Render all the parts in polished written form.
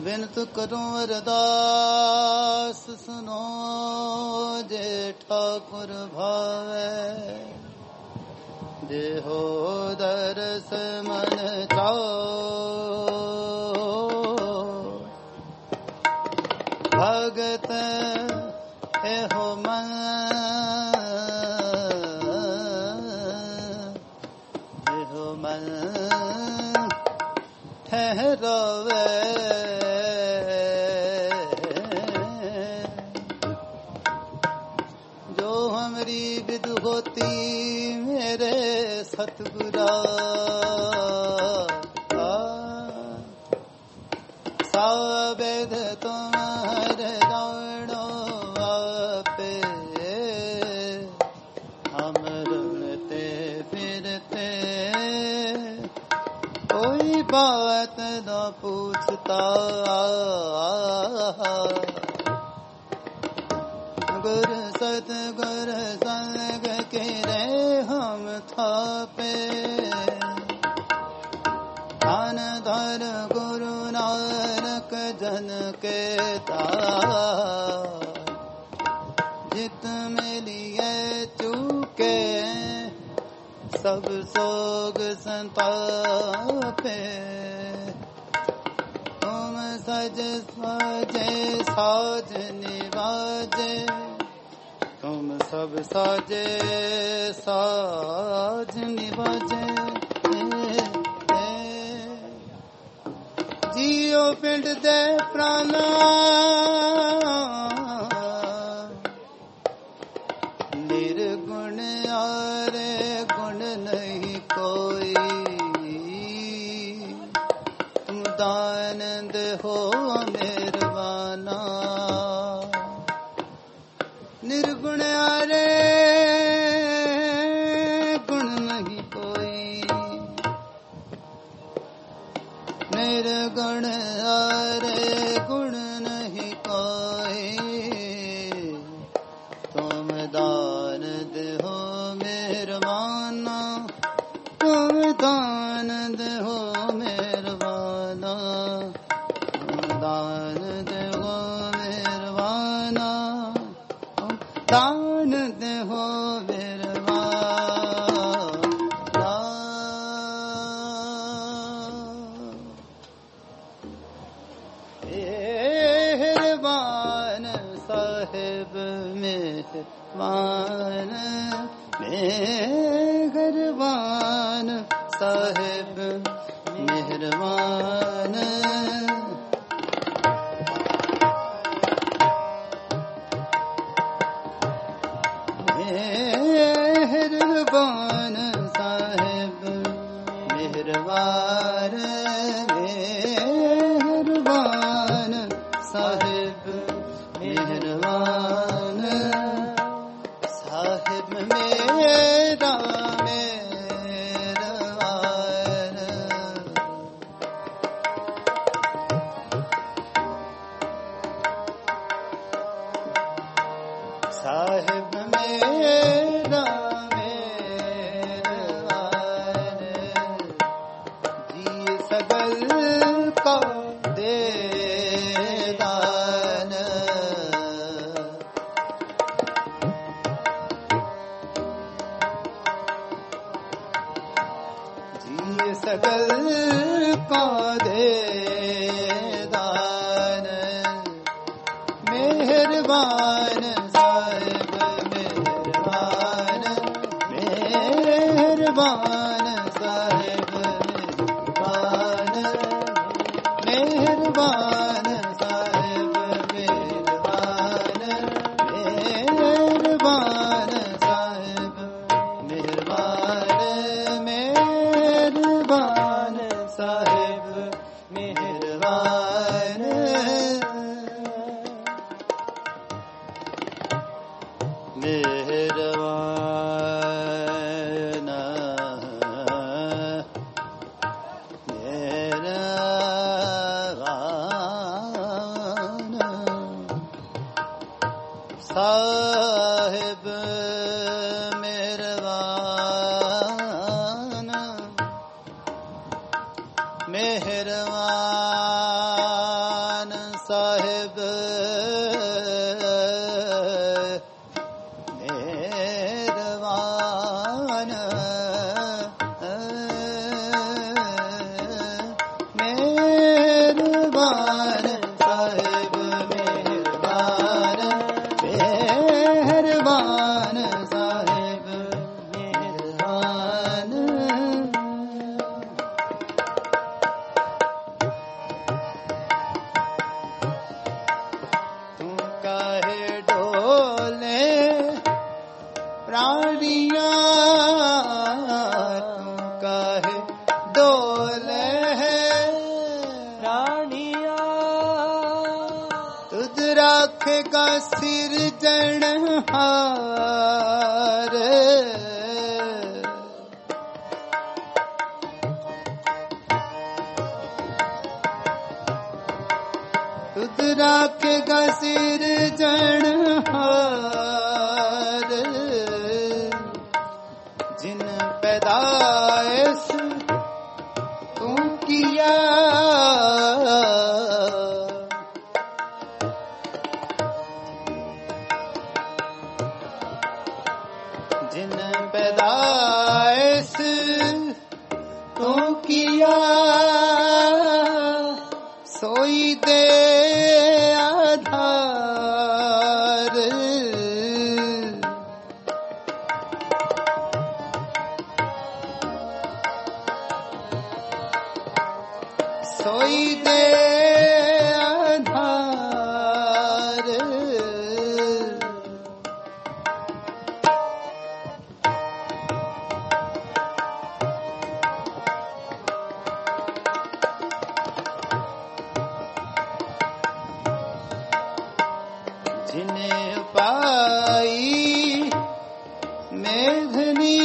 Bint करूं अरदास सुनो जे ठाकुर भावे देहो दरस मन चाओ भगत एहो मन एहो मन ठहरावे जो हमारी विद होती मेरे सतगुरा सावेद तुम्हारे जानो आपे हम रमते फिरते कोई बात न पूछता गुरु सतगुरु संग के रे हम थापे धन धर गुरु नानक जन के जित मिलिए चूके सब सोग संतापे तुम सज साजे साज निवाजे तुम सब साजे साज निवाजे जियो पिंड दे प्राणा निर्गुण आरे गुण नहीं कोई तुम दानंद हो मेरवाना निर्गुण आरे गुण नहीं कोई निर्गुण आरे गुण नहीं कोई तुम दान हो मेरवाना तुम दान हो मेरवाना तुम दान हो मेरवाना दान हो मेरवाना मेहरबान साहिब मेहरबान मेहरबान साहिब मेहरबान मेहरबान साहिब मेहरबान मेहरबान साहिब मेहरबान साहिब मेरा मेहरबान साहिब मेरा मेहरबान जी सगल का दे दान जी सगल का दे दान मेहरबान साहिब मेहरबान मेहरबान साहिब मेहरबान मेहरबान साहिब मेहरबान मेहरबान साहिब मेहरबान मेहरबान साहिब मेहरबान मेहरबान मेहरबान साहिब मेहरबान मेहरबान राखेगा सिरजनहार खुद राखेगा सिरजनहार जिन पैदाइश तू किया जिन पैदाइश तू किया सोई दे आधार सोई दे आधार जिन्हें पाई मेघनी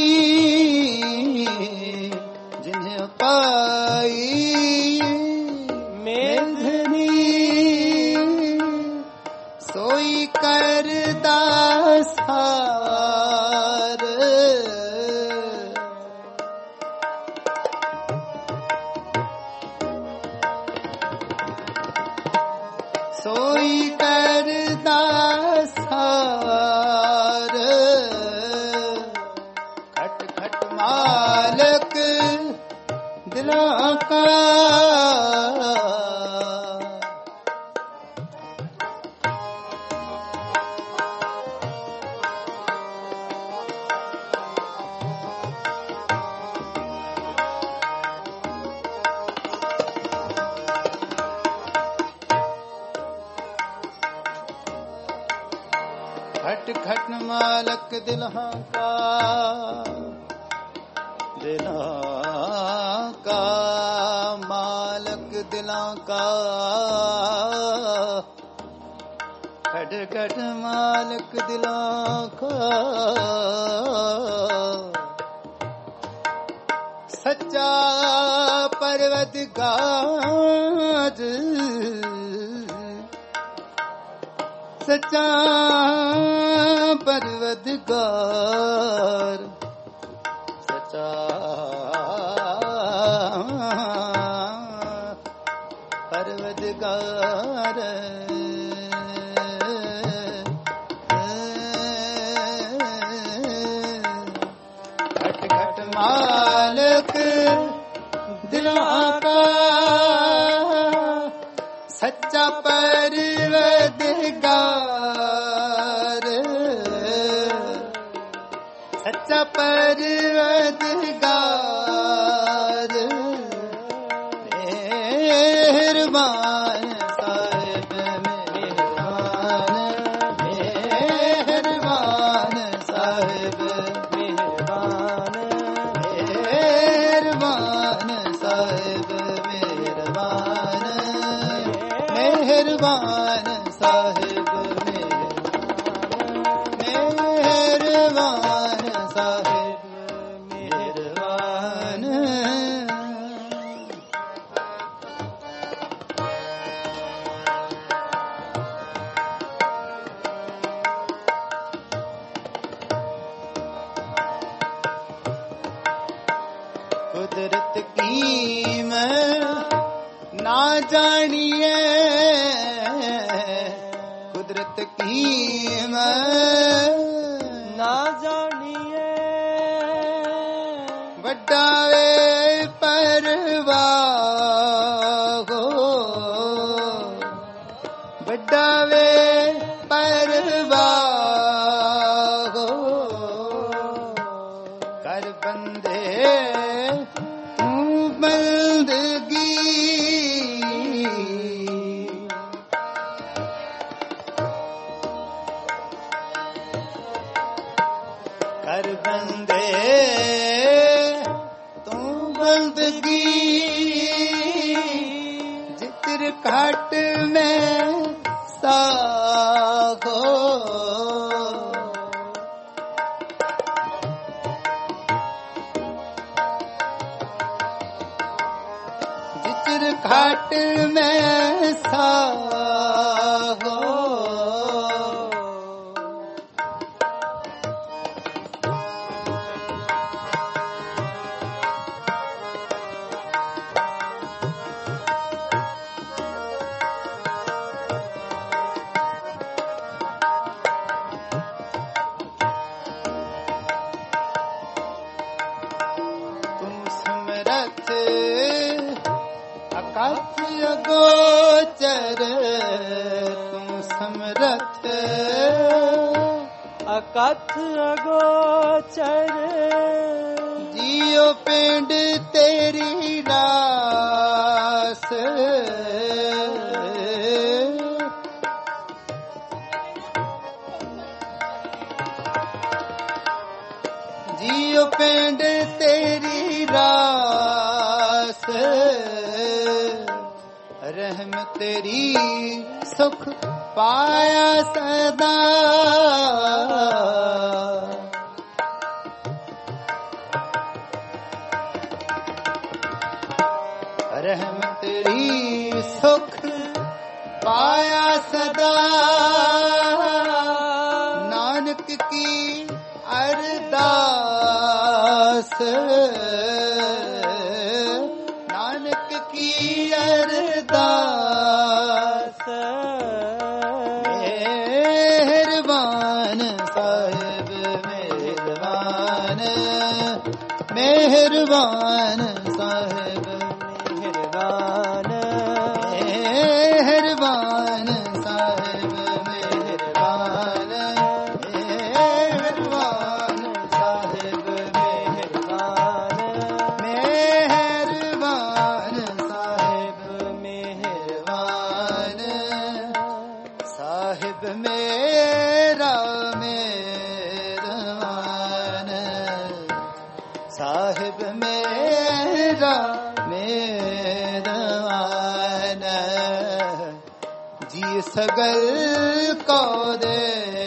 जिन्हें पाई मेघनी सोई कर दासार सोई कर दासार खट खट मालक दिलों का खट खट मालक दिलों का मालक दिलों का खट खट मालक दिलों का सच्चा परवरदिगार सच्चा परवरदिगार सच्चा परवरदिगार खट खट मालक दिलों का सच्चा परवरदिगार सच्चा परवरदिगार मेहरबान साहिब मेहरबान साहिब मेहरबान साहिब मेहरबान साहिब मेहरबान साहिब मेहरबान कुदरत की मैं ना जानिए कुदरत की मैं ना जानिए वड्डावे परवाह हो वड्डावे परवाह हो कर बंदे तू बंदगी कर बंदे तू बंदगी जितर घाट में सागो जिचर घाट में सागो गोचर तुम समरथ अकथ अगोचर जियो पिंड तेरी रास जियो पिंड तेरी रास रहम तेरी सुख पाया सदा रहम तेरी सुख पाया सदा नानक की अरदास नानक की अरदास मेहरबान साहिब मेहरबान मेहरबान साहिब मेहरबान मेहरबान साहिब मेहरबान मेहरबान साहिब मेहरबान मेहरबान साहिब मेहरबान साहिब मेरा मेहरबान साहिब मेरा मेहरबान जी सगल को दे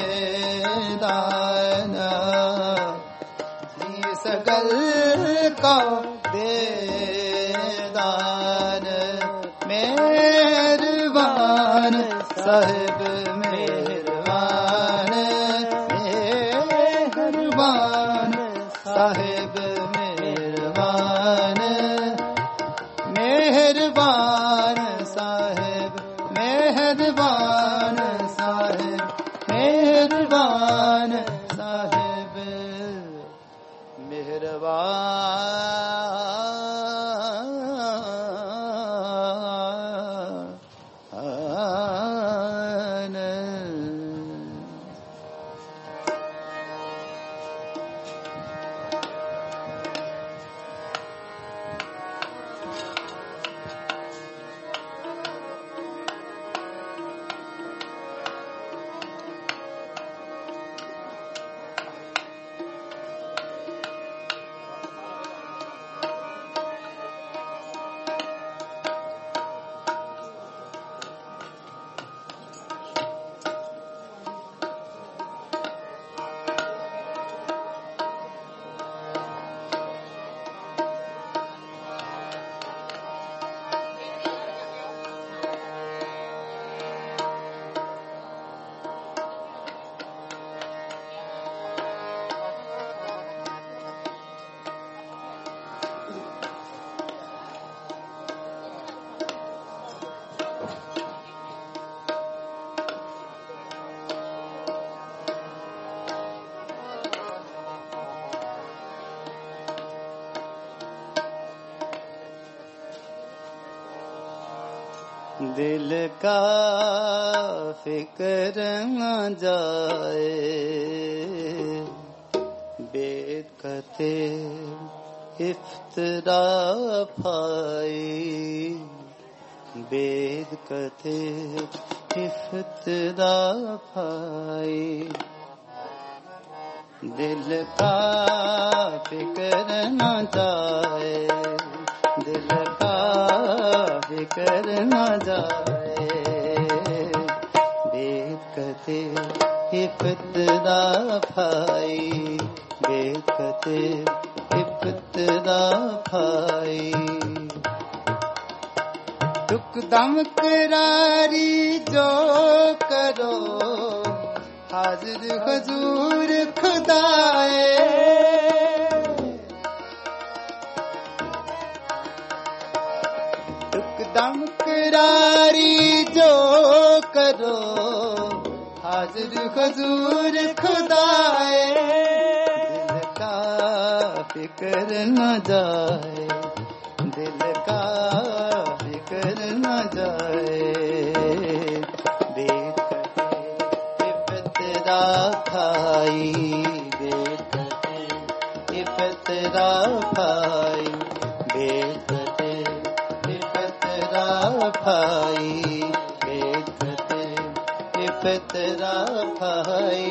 दाना जी सगल को दे दान मेहरबान साहिब मेहरबान मेहरबान साहिब मेहरबान मेहरबान साहिब मेहरबान साहिब मेहरबान साहिब मेहरबान दिल का फिक्र न जाए बेकते इफ्तरा फाई बेद कथे इफ्तरा फाई दिल का फिक्र न जाए दिल का फिक्र न जाए कते इफ्तदा भाई वेद कते इफ्तदा भाई दुख दम करारी जो करो हाजिर हुजूर खुदाए दुख दम करारी जो करो हाजिर हुजूर खुदाए दिल का फिक्र न जाए दिल का फिक्र न जाए बेद कते इफ्तदा भाई बेद कते इफ्तदा भाई बेद कते इफ्तदा भाई बेद कते इफ्तदा भाई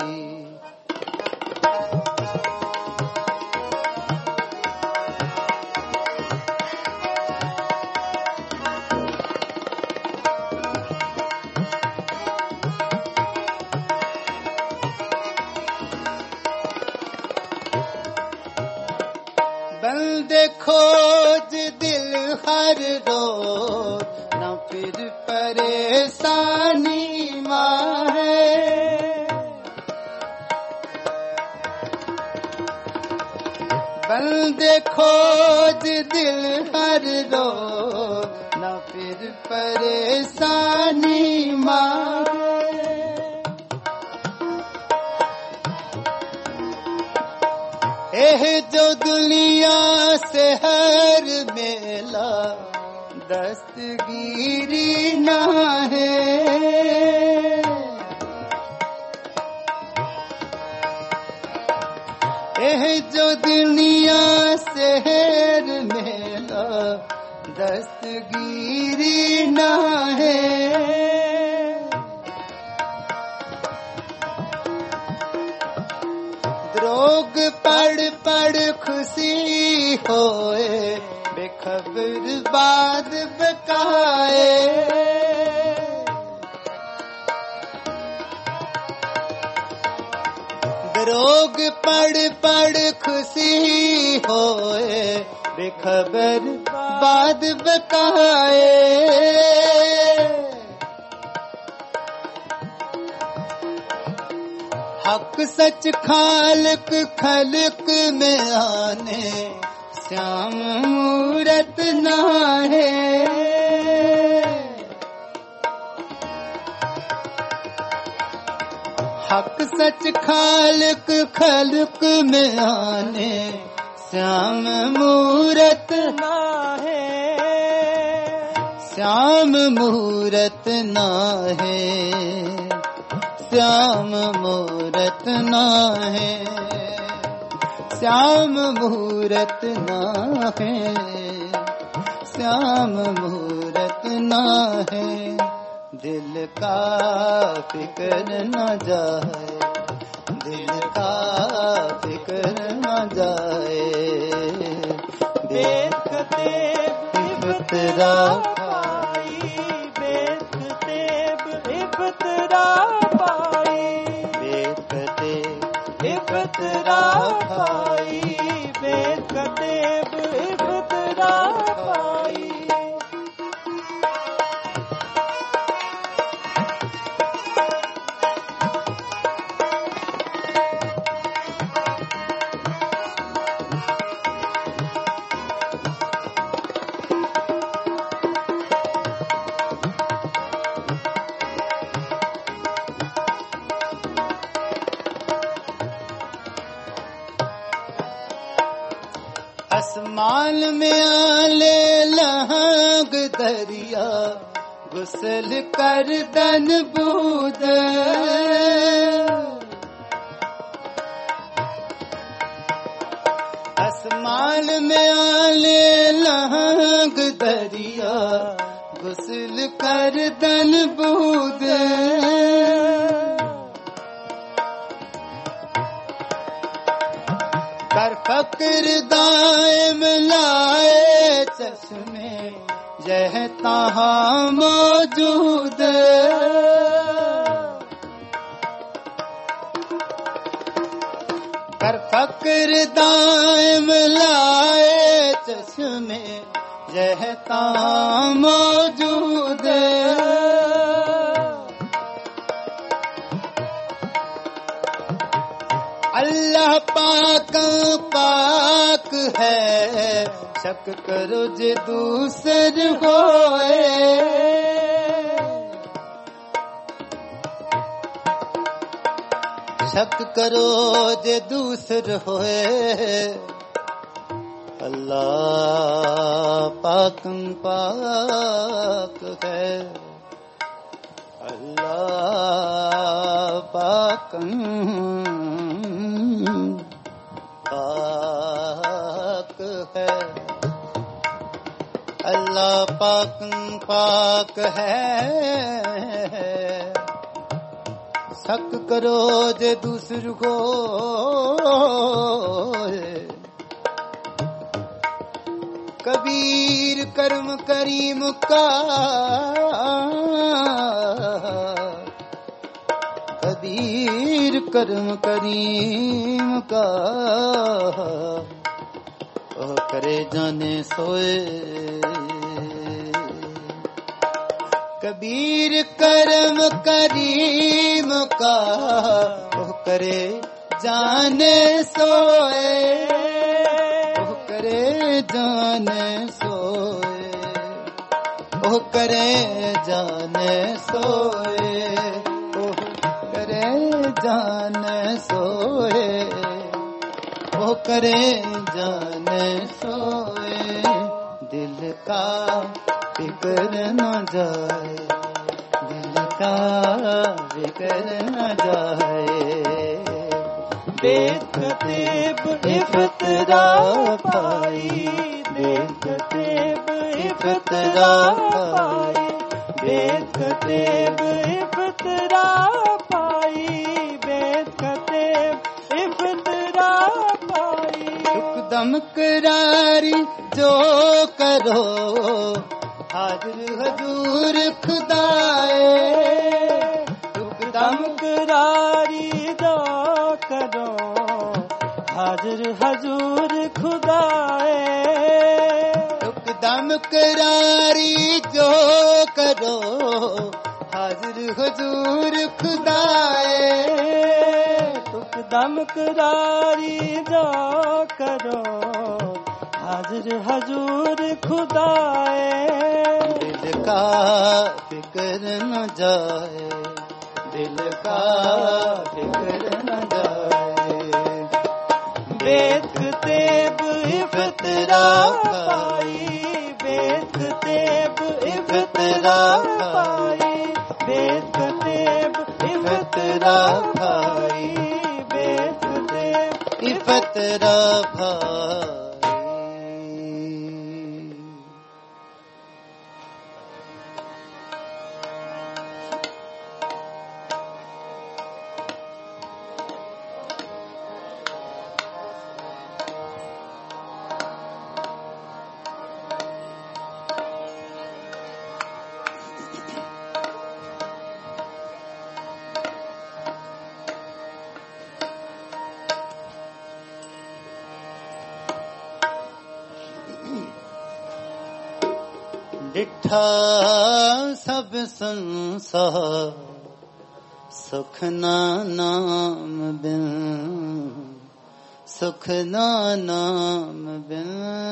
बंदे खोज दिल हर रोज न फिर परेशानी माहे बंदे खोज दिल हर रोज न फिर परेशानी माहे एह जो दुनिया से हर मेला दस्तगीरी ना है एह जो दुनिया से हर मेला दस्तगीरी ना है रोग पड़ पड़ खुशी होए बेखबर बाद बकाए रोग पड़ पड़ खुशी होए बेखबर बाद बकाए हक सच खालक खलक में आने श्याम मूरत ना है हक सच खालक खलक में आने श्याम मूरत ना है श्याम मूरत ना है श्याम मूरत ना है श्याम मूरत ना है श्याम मूरत ना है दिल का फिक्र न जाए दिल का फिक्र न जाए बेद कते इफ्तदा भाई बेद कते इफ्तदा इफ्तदा भाई बेद कते इफ्तदा भाई आसमान में आले लहंग दरिया गुसल कर दन बूद आसमान में आले लहंग दरिया गुसल कर दन बूद कर फक्र दायम लाए चश्मे यह तहाँ मौजूद फक्र दायम लाए चश्मे रहता मौजूद अल्लाह पाक पाक है शक करो जे दूसर होए शक करो जे दूसर होए अल्लाह पाक पाक है अल्लाह पाक पाक है अल्लाह पाक पाक है शक करो जे दूसर को कबीर कर्म करीम का कबीर कर्म करीम का ओ करे जाने सोए कबीर कर्म करीम का ओ करे जाने सोए ओ करे जाने सोए ओ करे जाने सोए ओ करे जाने सोए ओ करे जाने सोए दिल का फिक्र न जाए दिल का फिक्र न जाए बेकतेब इफ्तरा पाई बेकतेब इफ्तरा पाई बेकतेब इफ्तरा पाई बेकतेब इफ्तरा पाई एकदम करारी जो करो हाजिर हजूर खुदाए एकदम करारी जो करो हाजिर हजूर खुदाए एकदम करारी जो करो हाजिर हजूर खुदाए एकदम करारी जो करो हाजिर हजूर खुदाए दिल का फिक्र न जाए दिल का फिक्र न जाए बेकतेब इफ्तरा पाई बेकतेब इफ्तरा पाई बेकतेब इफ्तरा पाई बेकतेब इफ्तरा पाई डिठा सब संसार सुख ना नाम बिन सुख ना नाम बिन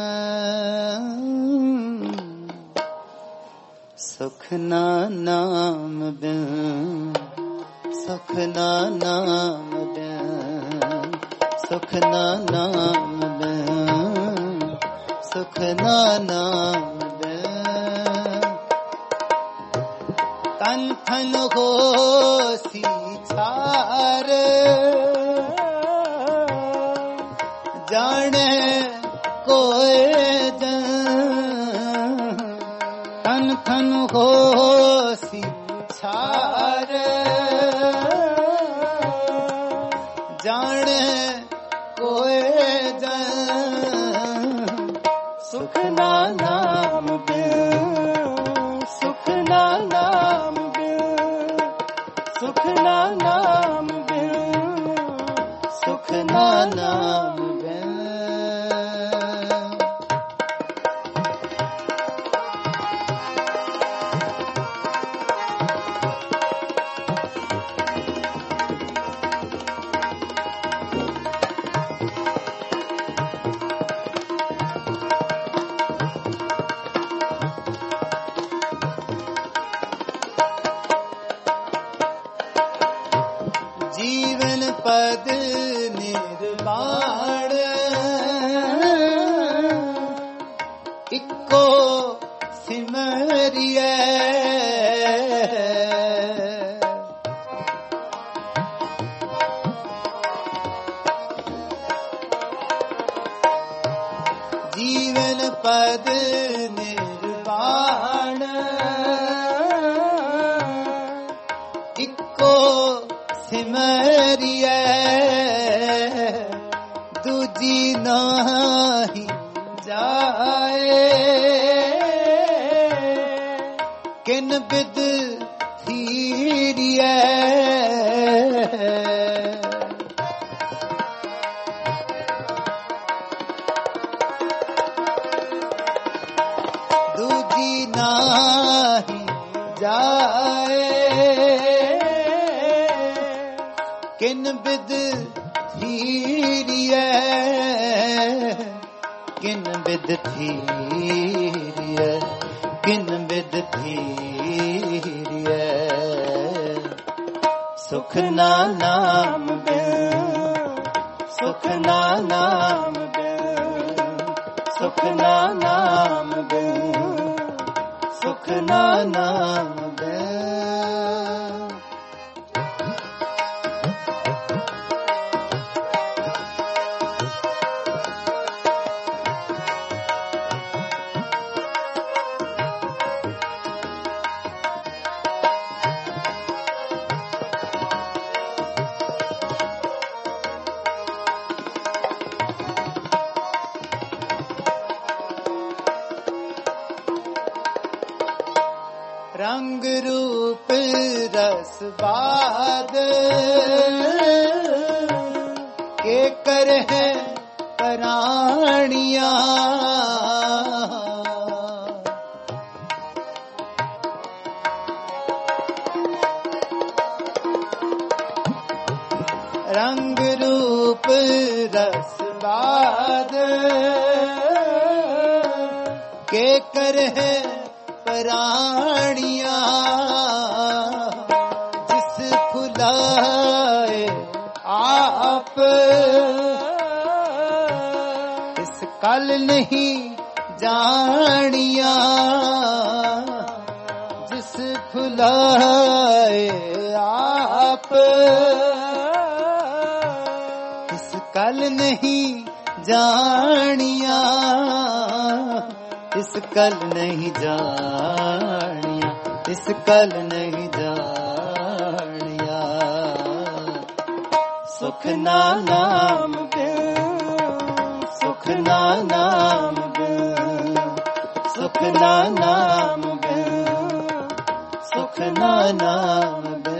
सुख ना नाम बिन सुख ना नाम बिन सुख ना नाम बिन सुख ना नाम तन थन हो सी छार जाने कोई तन थन हो सी छार जाने कोई सुख ना नाम सुख ना नाम सुख ना नाम सुख ना नाम सिमरिए जीवन पद निर्वाण इको सिमरिए दूजी नाही जाए किन बिद थीरिए दूजी नाही जाए किन बिद थीरिए किन बिद थीरिए किन बिद थीरिए सुख ना नाम बिन सुख ना नाम बिन सुख ना नाम बिन सुख ना नाम बिन रंग रूप रस बाद के कर है प्राणिया रंग रूप रस बाद के कर है प्राणिया जिस फुलाए आप इस कल नहीं जानिया जिस फुलाए आप इस कल नहीं जानिया इस कल नहीं जानिया इस कल नहीं जानिया सुख ना नाम बिन सुख ना नाम बिन सुख ना नाम बिन सुख ना नाम बिन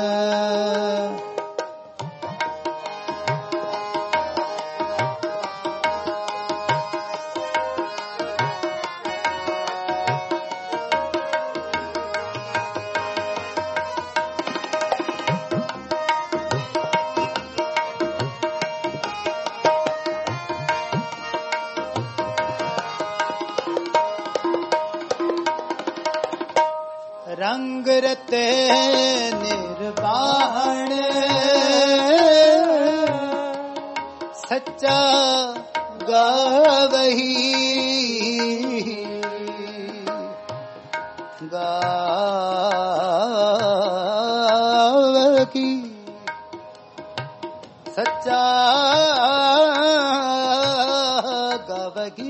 रंग रते निर्वाण सच्चा गावही गावही सच्चा गावही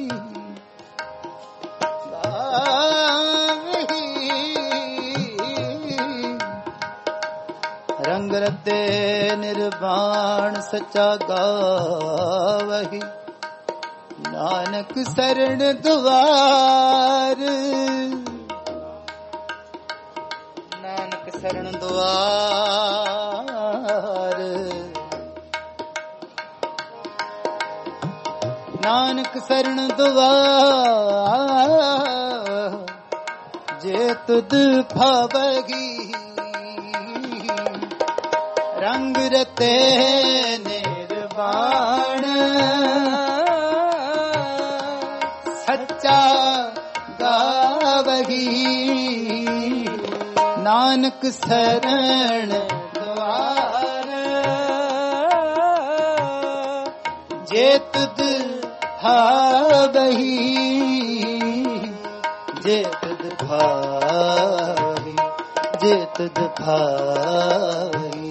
रंग रते निर्वाण सच्चा गावही नानक शरण द्वार नानक शरण द्वार नानक शरण द्वार जे तुद भावगी रंग रते निर्वाण सच्चा गावही नानक शरण द्वार जे तुद भावही ਜੇ ਤੁਧ ਭਾਈ, ਜੇ ਤੁਧ ਭਾਈ।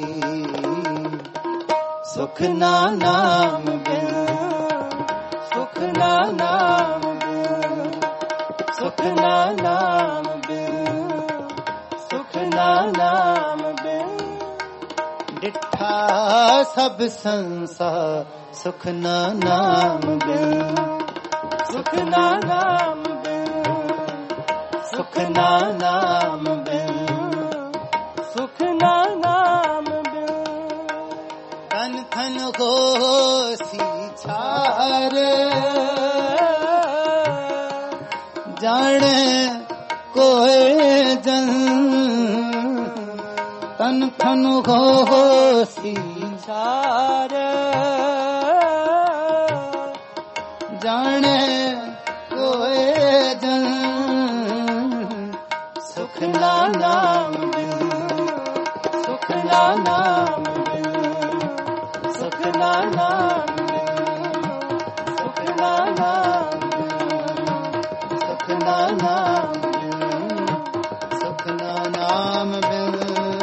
ਸੁਖ ਨਾ ਨਾਮ ਬਿਨ, ਸੁਖ ਨਾ ਨਾਮ ਬਿਨ, ਸੁਖ ਨਾ ਨਾਮ ਬਿਨ, ਸੁਖ ਨਾ ਨਾਮ ਬਿਨ। ਡਿਠਾ ਸਭ ਸੰਸਾਰ ਸੁਖ ਨਾ ਨਾਮ ਬਿਨ, ਸੁਖ ਨਾ ਨਾਮ ਬਿਨ, ਸੁਖ ਨਾ ਨਾਮ ਬਿਨ, ਸੁਖ ਨਾ ਨਾਮ ਬਿਨ। ਤਨ ਥਨ ਹੋਸੀ ਛਾਰ, ਜਾਣੇ ਕੋਏ ਜਨ। ਤਨ ਥਨ ਹੋਸੀ ਛਾਰ, ਜਾਣੇ ਕੋਏ ਜਨ। ਸੁਖ ਨਾ ਨਾਮ ਬਿਨ, ਸੁਖ ਨਾ ਨਾਮ ਬਿਨ, ਸੁਖ ਨਾ ਨਾਮ ਬਿਨ, ਸੁਖ ਨਾ ਨਾਮ ਬਿਨ, ਸੁਖ ਨਾ ਨਾਮ ਬਿਨ, ਸੁਖ ਨਾ ਨਾਮ ਬਿਨ।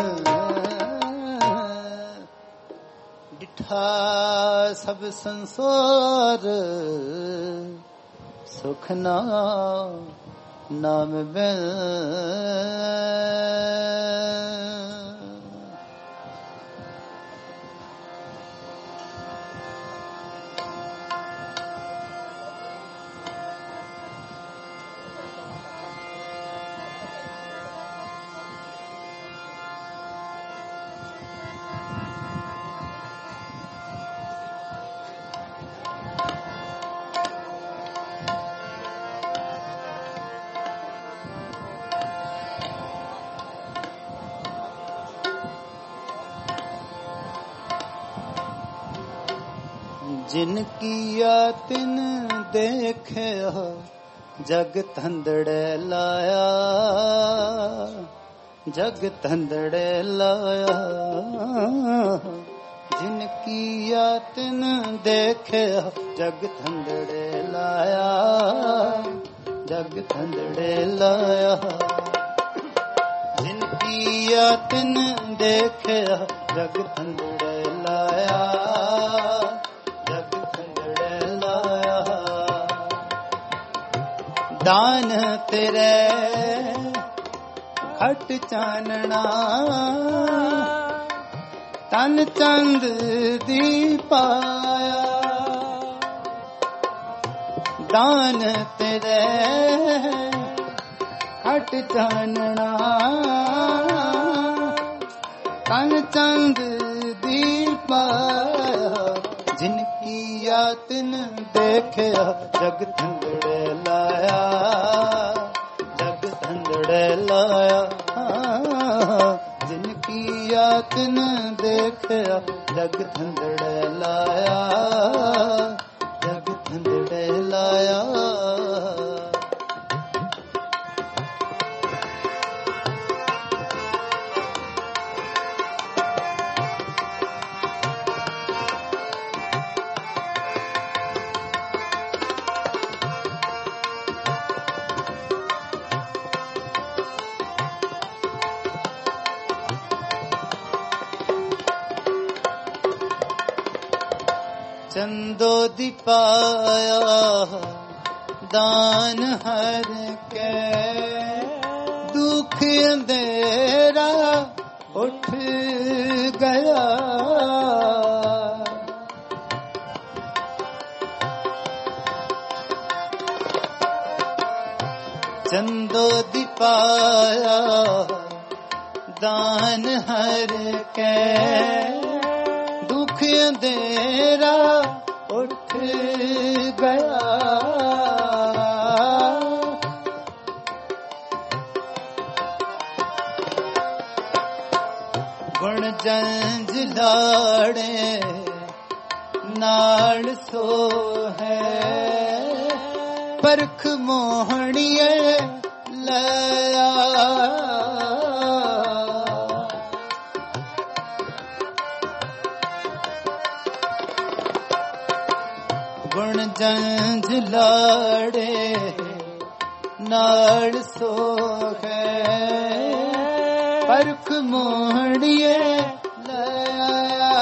ਡਿਠਾ ਸਭ ਸੰਸਾਰ ਸੁਖ ਨਾ ਨਾਮ ਬਿਨ। ਜਿਨ ਕੀਆ ਤਿਨ ਦੇਖਿਆ, ਜਗ ਧੰਦੜੇ ਲਾਇਆ, ਜਗ ਧੰਦੜੇ ਲਾਇਆ। ਜਿਨ ਕੀਆ ਤਿਨ ਦੇਖਿਆ, ਜਗ ਧੰਦੜੇ ਲਾਇਆ, ਜਗ ਧੰਦੜੇ ਲਾਇਆ। ਜਿਨ ਕੀਆ ਤਿਨ ਦੇਖਿਆ, ਜਗ ਧੰਦੜੇ ਲਾਇਆ, ਦਾਨ ਤੇਰੇ ਖਟ ਚਾਨਣਾ, ਤਨ ਚੰਦ ਦੀ ਪਾਇਆ। ਦਾਨ ਤੇਰੇ ਖਟ ਚਾਨਣਾ, ਤਨ ਚੰਦ ਦੀ ਪਾਇਆ। ਜਿਨ ਕੀਆ ਤਿਨ ਦੇਖਿਆ, ਜਗ ਧੰਦੜੇ ਲਾਇਆ, ਜਗ ਧੰਦੜੇ ਲਾਇਆ। ਜਿਨ ਕੀਆ ਤਿਨ ਦੇਖਿਆ, ਜਗ ਧੰਦੜੇ ਲਾਇਆ, ਜਗ ਧੰਦੜੇ ਲਾਇਆ। ਚੰਦੋ ਦੀ ਪਾਇਆ, ਦਾਨ ਹਰ ਕੇ। ਦੁਖ ਅੰਧੇਰਾ ਉੱਠ ਗਿਆ, ਚੰਦੋ ਦੀ ਪਾਇਆ, ਦਾਨ ਹਰ ਕੇ। ਦੁਖ ਅੰਧੇਰਾ ਉੱਠ ਗਿਆ, ਗੁਣ ਜੰਜ ਲਾੜੇ ਨਾਲ ਸੋ ਹੈ। ਪਰਖ ਮੋਹਣੀਏ ਲਿਆ, ਗੁਣ ਜੰਜ ਲਾੜੇ ਨਾਲ ਸੋਹੈ ਪਰਖ ਮੋਹਣੀਏ ਲਿਆ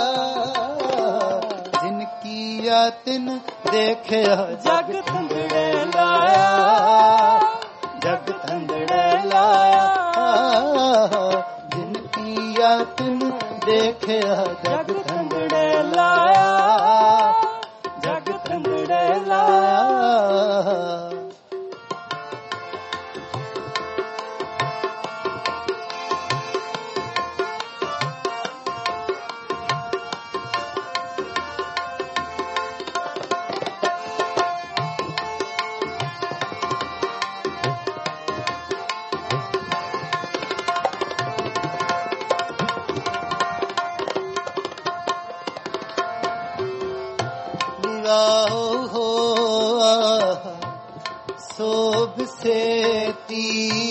ਜਿਨ ਕੀਆ ਤਿਨ ਦੇਖਿਆ ਜਗ ਥੰਦੜੇ ਲਾਇਆ ਜਗ ਥੰਦੜੇ ਲਾਇਆ ਜਿਨ ਕੀਆ ਤਿਨ ਦੇਖਿਆ ਜਗ ਥੰਦੜੇ ਲਾਇਆ ਜਗ ਥੰਦੜੇ ਲਾਇਆ ਸੋਭ ਸੇਤੀ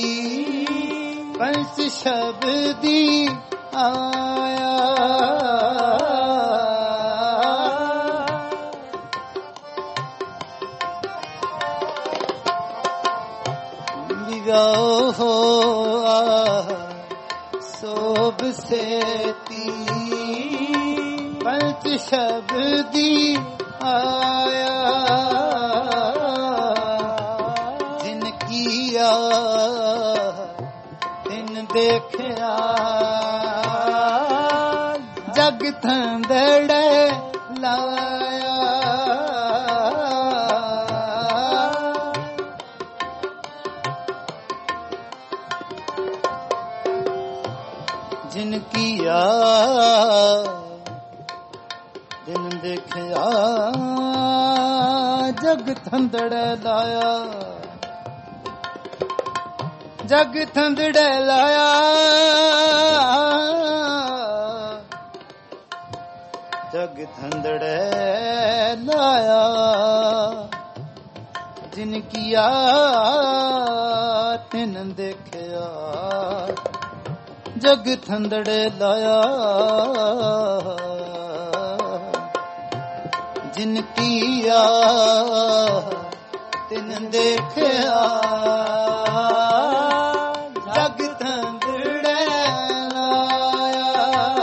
ਪੰਚ ਸ਼ਬਦੀ ਆਇਆ ਵਿਗਾਓ ਸੋਭ ਸੇਤੀ ਪੰਚ ਸ਼ਬਦੀ ਆਇਆ ਜਿਨ ਕੀਆ ਤਿਨ ਦੇਖਿਆ ਜਗ ਥੰਦੜੇ ਲਾਇਆ ਜਿਨ ਕੀਆ ਦਿਨ ਦੇਖਿਆ ਜਗ ਥੰਦੜੇ ਲਾਇਆ ਜਗ ਥੰਦੜੇ ਲਾਇਆ ਜਗ ਥੰਦੜੇ ਲਾਇਆ ਜਿਨ ਕੀਆ ਤਿਨ ਦੇਖਿਆ ਜਗ ਥੰਦੜੇ ਲਾਇਆ ਜਿਨ ਕੀਆ ਤਿਨ ਦੇਖਿਆ ਜਗ ਥੰਦੜੇ ਲਾਇਆ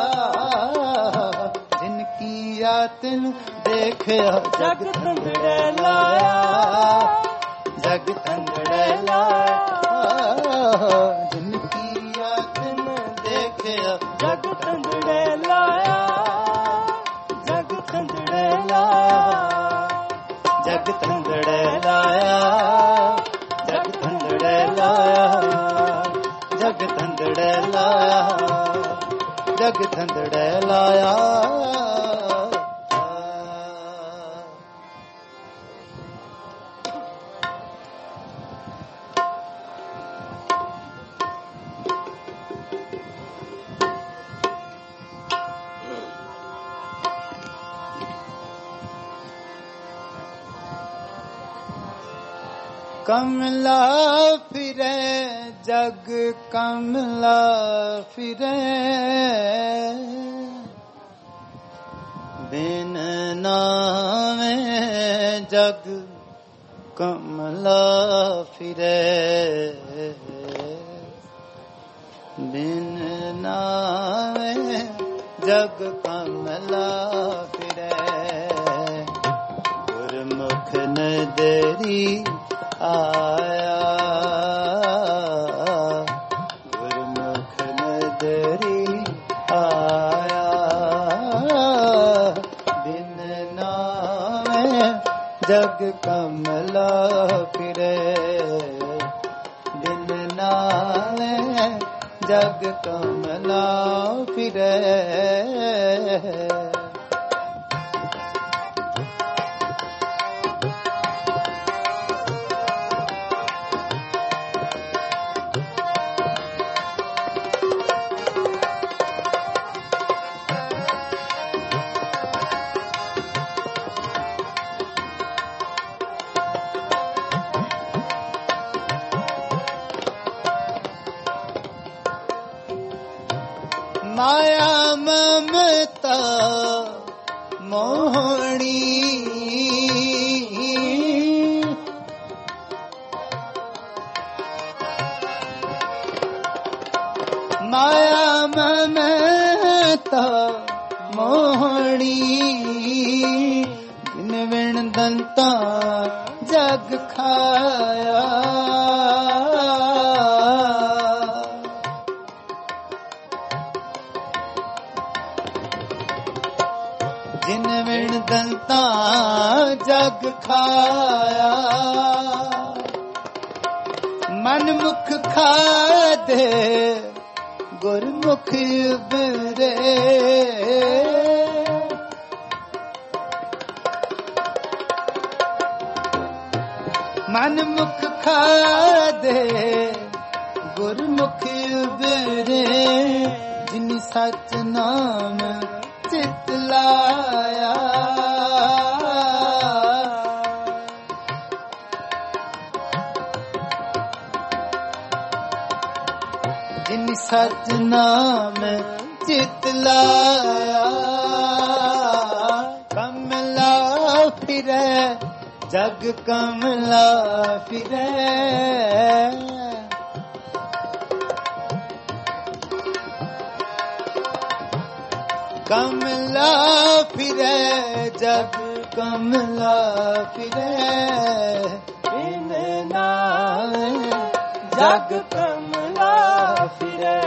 ਜਿਨ ਕੀਆ ਤਿਨ ਦੇਖਿਆ ਜਗ ਥੰਦੜੇ ਲਾਇਆ ਜਗ ਥੰਦੜੇ ਲਾਇਆ ਜਿਨ ਕੀਆ ਤਿਨ ਦੇਖਿਆ ਜਗ ਥੰਦੜੇ ਲਾਇਆ ਜਗ ਥੰਦੜੇ ਲਾਇਆ ਜਗ ਥੰਦੜੇ ਲਾਇਆ ਜਗ ਥੰਦੜੇ ਲਾਇਆ ਜਗ ਥੰਦੜੇ ਲਾਇਆ ਜਗ ਥੰਦੜੇ ਲਾਇਆ कमला फिरे जग कमला फिरे बिन नामे जग कमला फिरे बिन नामे जग कमला फिरे गुरमुख नदरी आया गुरमुख नदरी आया बिन नामे जग कमला फिरे बिन नामे जग कमला फिरे माया ममता मोहनी ਮਾਇਆ ਮਮਤਾ ਮੋਹਣੀ ਬਿਨ ਵਿਣ ਦੰਤਾ ਜਗ ਖਾਇਆ ਜਿਨ ਵਿਣ ਦੰਤਾ ਜਗ ਖਾਇਆ ਮਨ ਮੁਖ ਖਾਦੇ ਗੁਰਮੁਖ ਉਬਰੇ ਮਨ ਮੁਖ ਖਾਦੇ ਗੁਰਮੁਖ ਉਬਰੇ ਜਿਨ ਸਚ ਨਾਮ ਚਿਤ ਲਾਇਆ ਜਿਨ ਸਚ ਨਾਮ ਚਿਤ ਲਾਇਆ ਕਮਲਾ ਫਿਰੈ ਜਗ ਕਮਲਾ ਫਿਰੈ ਕਮਲਾ ਫਿਰੈ ਜਗ ਕਮਲਾ ਫਿਰੈ ਬਿਨ ਨਾਮ ਜਗ ਕਮਲਾ ਫਿਰੈ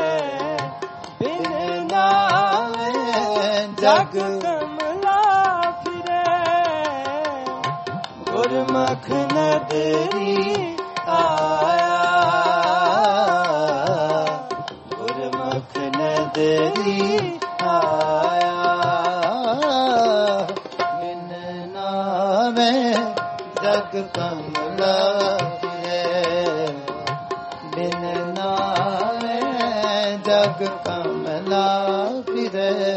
ਬਿਨ ਨਾਮ ਜਗ ਕਮਲਾ ਫਿਰੈ ਗੁਰਮੁਖ ਨਦਰੀ ਆਇਆ ਗੁਰਮੁਖ ਨਦਰੀ ਆਇਆ ਬਿਨ ਨਾਮੈ ਜਗ ਕਮਲਾ ਫਿਰੈ ਬਿਨ ਨਾਮੈ ਜਗ ਕਮਲਾ ਫਿਰੈ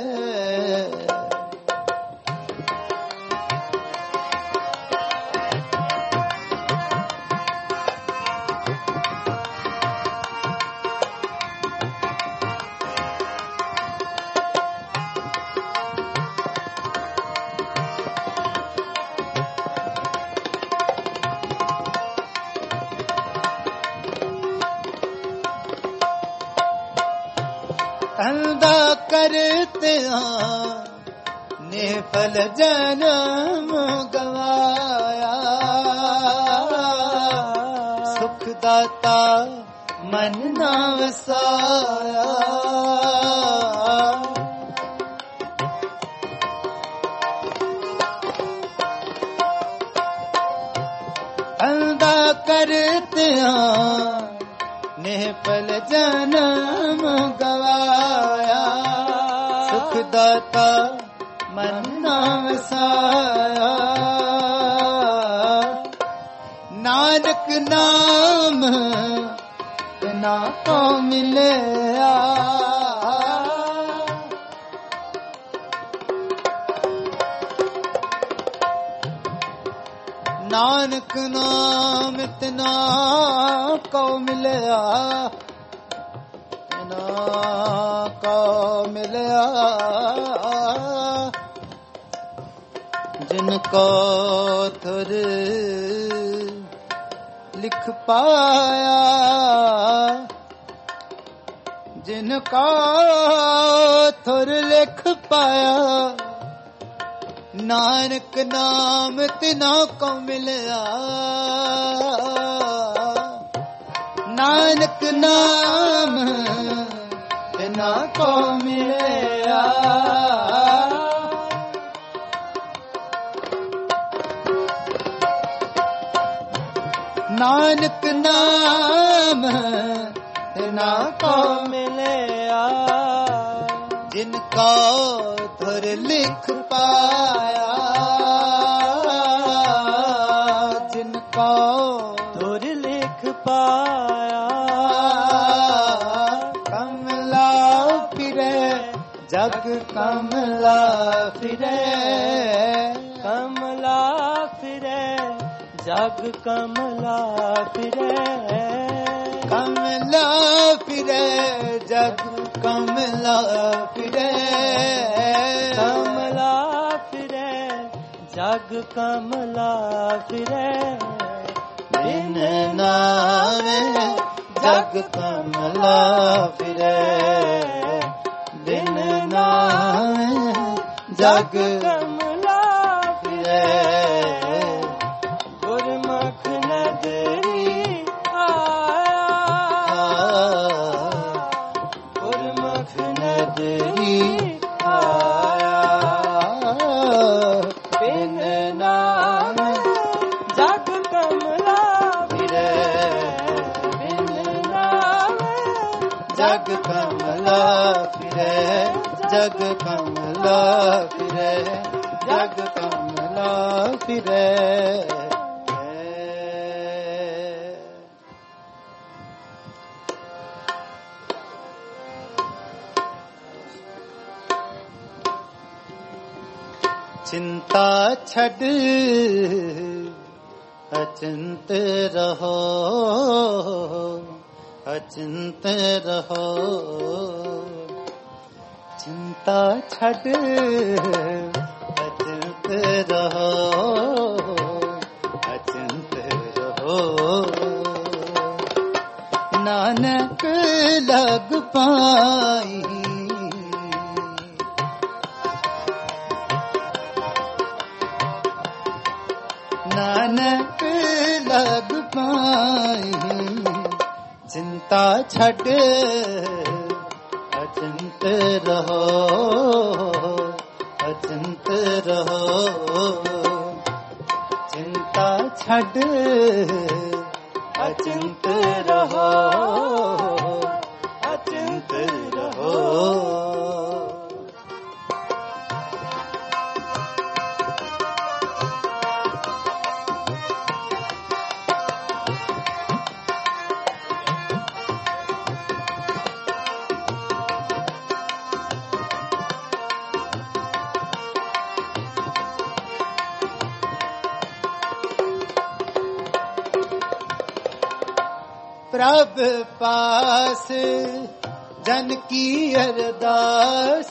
ਧੰਦਾ ਕਰਤਿਆਂ ਨੇ ਫਲ ਜਨਮ ਗਵਾਇਆ ਸੁਖ ਦਾਤਾ ਮਨ ਨਾ ਵਸਾਇਆ ਧੰਦਾ ਕਰਤਿਆਂ ਨੇ ਫਲ ਜਨਮ ਗਵਾਇਆ ਸੁਖ ਦਾਤਾ ਮਨ ਨਾ ਵਸਾਇਆ ਨਾਨਕ ਨਾਮ ਬਿਨਾ ਕੋ ਮਿਲਿਆ ਨਾਨਕ ਨਾਮ ਇਤਨਾ ਕੋ ਮਿਲਿਆ ਨਾ ਕੋ ਮਿਲਿਆ ਜਿਨ ਕੋ ਥੁਰ ਲਿਖ ਪਾਇਆ ਜਿਨ ਕੋ ਥੁਰ ਲਿਖ ਪਾਇਆ ਨਾਨਕ ਨਾਮ ਤਿਨਾ ਕੋ ਮਿਲਿਆ ਨਾਨਕ ਨਾਮ ਤਿਨਾ ਕੋ ਮਿਲਿਆ ਨਾਨਕ ਨਾਮ ਤਿਨਾ ਕੋ ਮਿਲਿਆ ਜਿਨ ਕੋ ਧੁਰ ਲਿਖ ਪਾਇਆ ਜਿਨ ਕੋ ਧੁਰ ਲਿਖ ਪਾਇਆ ਕਮਲਾ ਫਿਰੈ ਜਗ ਕਮਲਾ ਫਿਰੈ ਕਮਲਾ ਫਿਰੈ ਜਗ ਕਮਲਾ ਫਿਰੈ ਕਮਲਾ ਫਿਰੈ ਜਗ ਕਮਲਾ ਫਿਰੈ ਕਮਲਾ ਫਿਰੈ ਜਗ ਕਮਲਾ ਫਿਰੈ ਬਿਨ ਨਾਮ ਜਗ ਕਮਲਾ ਫਿਰੈ ਬਿਨ ਨਾਮੇ ਜਗ ਕਮਲਾ ਫਿਰੈ ਗੁਰਮੁਖ ਨਦਰੀ ਆਇਆ ਗੁਰਮੁਖ ਨਦਰੀ ਆਇਆ ਬਿਨ ਨਾਮੇ ਜਗ ਕਮਲਾ ਫਿਰੈ ਬਿਨ ਨਾਮੇ ਜਗ ਕਮਲਾ ਫਿਰੈ ਜਗ ਕਮਲਾ ਫਿਰੈ ਜਗ ਕਮਲਾ ਫਿਰੈ चिंता छड़ अचिंत रहो अचिंत रहो चिंता छड़ अचिंत रहो अचिंत रहो नानक लग पाई नानक लग पाई चिंता छड़ अचिंत रहो अचिंत रहो चिंता छड़ अचिंत रहो अचिंत रहो प्रभ पास जन की अरदास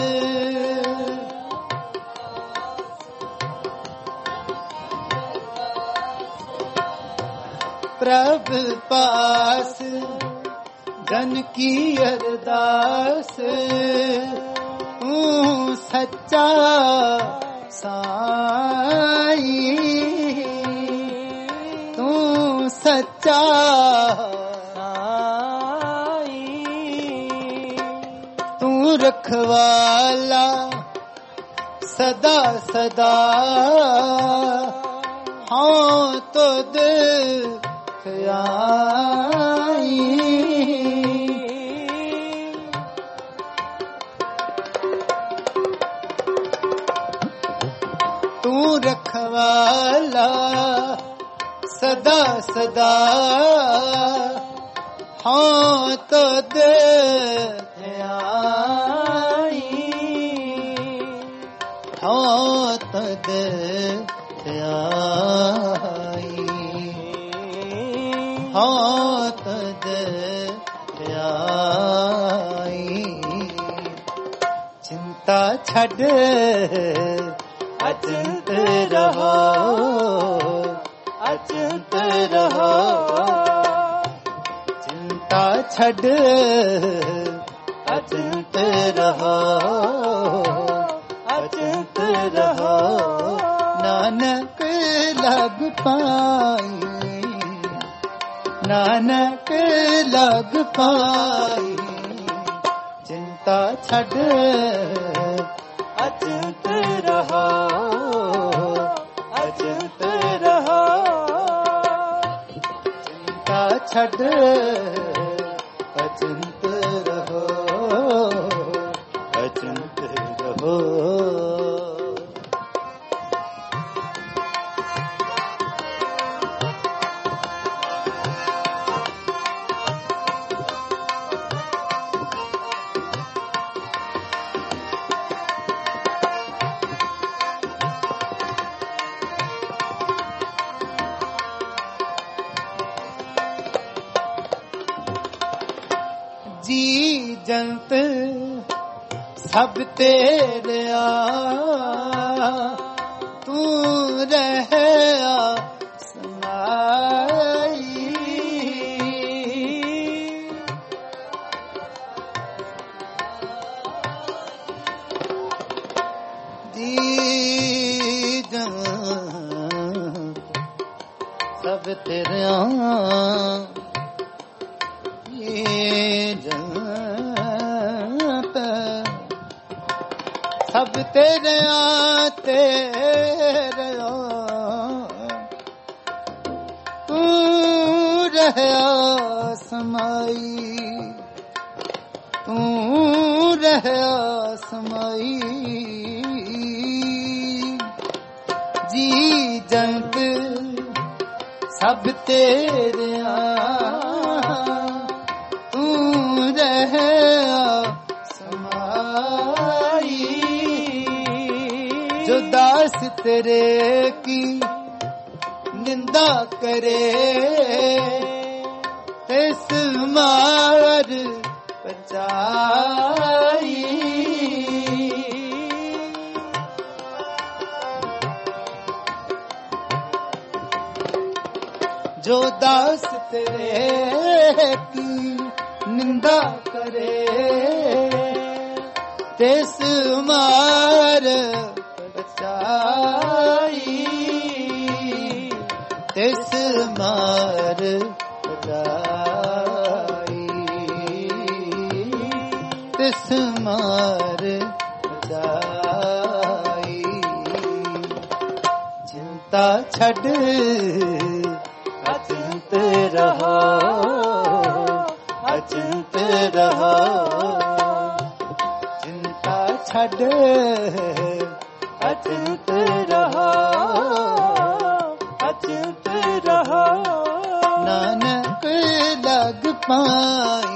प्रभ पास जन की अरदास तू सच्चा साई तू सच्चा रखवाला सदा सदा हाँ तो आई तू रखवाला सदा सदा हाँ तो हाँ तद आई हाँ तद आई चिंता छड़ अचिंत रहो अचिंत रहो चिंता छड़ अचिंत रहो अचिंत रहो नानक लग पाई नानक लग पाई चिंता छड़ अचिंत रहो अचिंत रहो चिंता छड़ अचिंत रहो अचिंत रहो जी जंत सब तेरे तू रह सुनाई ਸਭ ਤੇਰਿਆਂ ਤੇਰਿਆਂ ਤੂੰ ਰਹਿਆ ਸਮਾਈ, ਤੂੰ ਰਹਿਆ ਸਮਾਈ। ਜੀ ਜੰਤ ਸਭ ਤੇਰਿਆਂ ਤੂੰ ਰਹਿਆ ਸਮਾਈ। ਜੋ ਦਾਸ ਤੇਰੇ ਕੀ ਨਿੰਦਾ ਕਰੇ ਤਿਸ ਮਾਰ ਪਚਾਈ। ਜੋ ਦਾਸ ਤੇਰੇ ਕੀ ਨਿੰਦਾ ਕਰੇ ਤਿਸ ਮਾਰ ਪਚਾਈ, ਤਿਸ ਮਾਰ ਪਚਾਈ, ਤਿਸ ਮਾਰ ਪਚਾਈ। ਚਿੰਤਾ ਛੱਡ ਅਚਿੰਤ ਰਹੋ, ਅਚਿੰਤ ਰਹੋ। ਚਿੰਤਾ ਛੱਡ ਅਚਿੰਤ ਰਹੋ, ਅਚਿੰਤ ਰਹੋ। ਨਾਨਕ ਲਗ ਪਾਈ,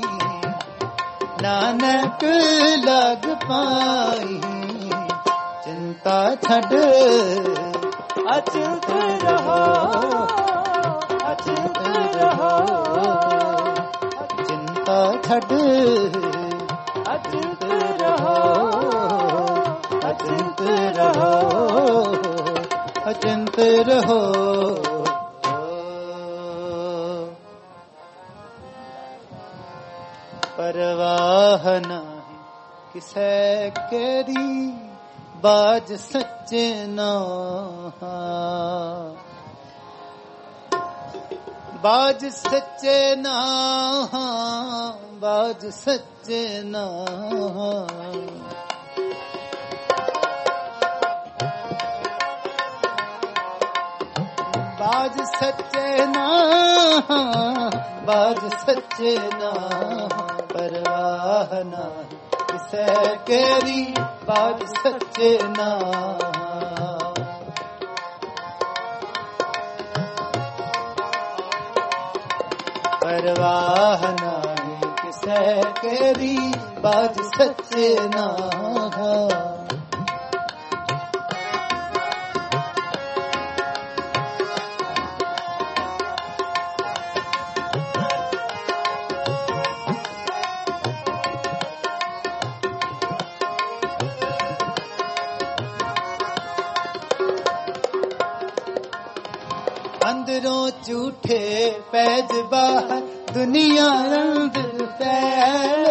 ਨਾਨਕ ਲਗ ਪਾਈ। ਚਿੰਤਾ ਛੱਡ ਅਚਿੰਤ ਰਹੋ, ਅਚਿੰਤ ਰਹੋ। ਚਿੰਤਾ ਛੱਡ ਅਚਿੰਤ ਰਹੋ, ਅਚਿੰਤ ਰਹੋ, ਅਚਿੰਤ ਰਹੋ। ਪਰਵਾਹ ਨਹੀਂ ਕਿਸੈ ਕੇਰੀ ਬਾਜ ਸੱਚੇ ਨਾਮ, ਬਾਜ ਸੱਚੇ ਨਾਮ, ਬਾਜ ਸੱਚੇ ਨਾਮ। ਬਾਜ ਸੱਚੇ ਨਾਮ, ਬਾਜ ਸੱਚੇ ਨਾਮ। ਪਰਵਾਹ ਨਹੀਂ ਕਿਸੈ ਕੇਰੀ ਬਾਜ ਸੱਚੇ ਨਾਮ। ਪਰਵਾਹ ਨਹੀਂ ਕਿਸੈ ਕੇਰੀ ਬਾਜ ਸੱਚੇ ਨਾਮ। ਅੰਦਰੋਂ ਝੂਠੇ ਪੈਜ ਬਾਹਰ ਦੁਨੀਆ ਅੰਦਰ ਫੈਲ।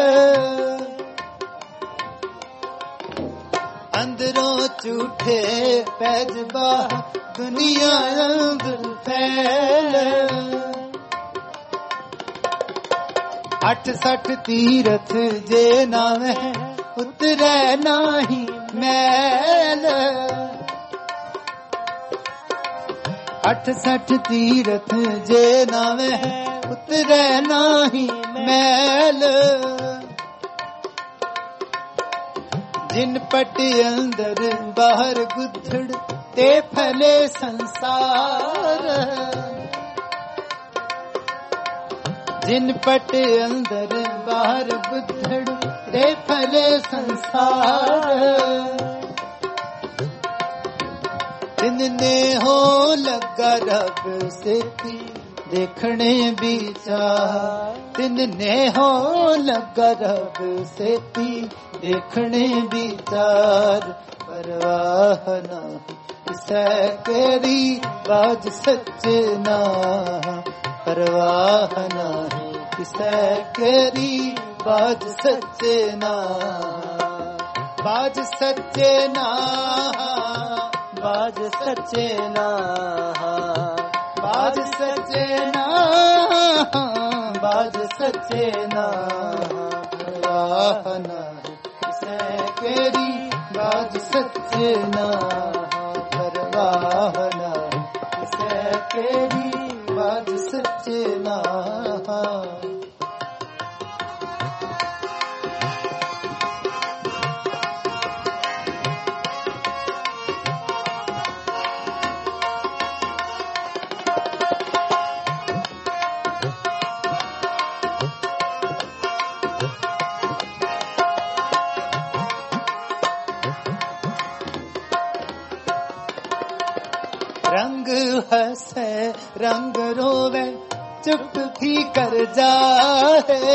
ਅੰਦਰੋਂ ਝੂਠੇ ਪੈਜ ਬਾਹਰ ਦੁਨੀਆ ਅੰਦਰ ਫੈਲ। 68 ਤੀਰਥ ਜੇ ਨਾਵੇਂ ਉਤਰੈ ਨਾਹੀ ਮੈਲ। 68 ਤੀਰਥ ਜੇ ਨਾਵੇਂ ਉਤਰੈ ਨਾਹੀ ਮੈਲ। ਜਿਨ ਪਟ ਅੰਦਰ ਬਾਹਰ ਗੁੱਥੜ ਤੇ ਫਲੇ ਸੰਸਾਰ। ਜਿਨ ਪਟ ਅੰਦਰ ਬਾਹਰ ਗੁੱਥੜ ਤੇ ਫਲੇ ਸੰਸਾਰ। ਤਿੰਨੇ ਹੋ ਲੱਗਾ ਰੱਬ ਸੇਤੀ ਦੇਖਣੇ ਵਿਚਾਰ। ਤਿੰਨੇ ਹੋ ਲੱਗਾ ਰੱਬ ਸੇਤੀ ਦੇਖਣੇ ਵਿਚਾਰ। ਪਰਵਾਹ ਨਹੀਂ ਕਿਸੈ ਕੇਰੀ ਬਾਜ ਸੱਚੇ ਨਾਮ। ਪਰਵਾਹ ਨਹੀਂ ਕਿਸੈ ਕੇਰੀ ਬਾਜ ਸੱਚੇ ਨਾਮ। ਬਾਜ ਸੱਚੇ ਨਾਮ, ਬਾਜ ਸੱਚੇ ਨਾਮ। ਬਾਜ ਸੱਚੇ ਨਾਮ, ਬਾਜ ਸੱਚੇ ਨਾਮ। ਪਰਵਾਹ ਨਹੀਂ ਕਿਸੈ ਕੇਰੀ बाज सच्चे ना परवाह ना किसे केरी बाज सच्चे ना रंग हंसे रंग रोवे चुप भी कर जाए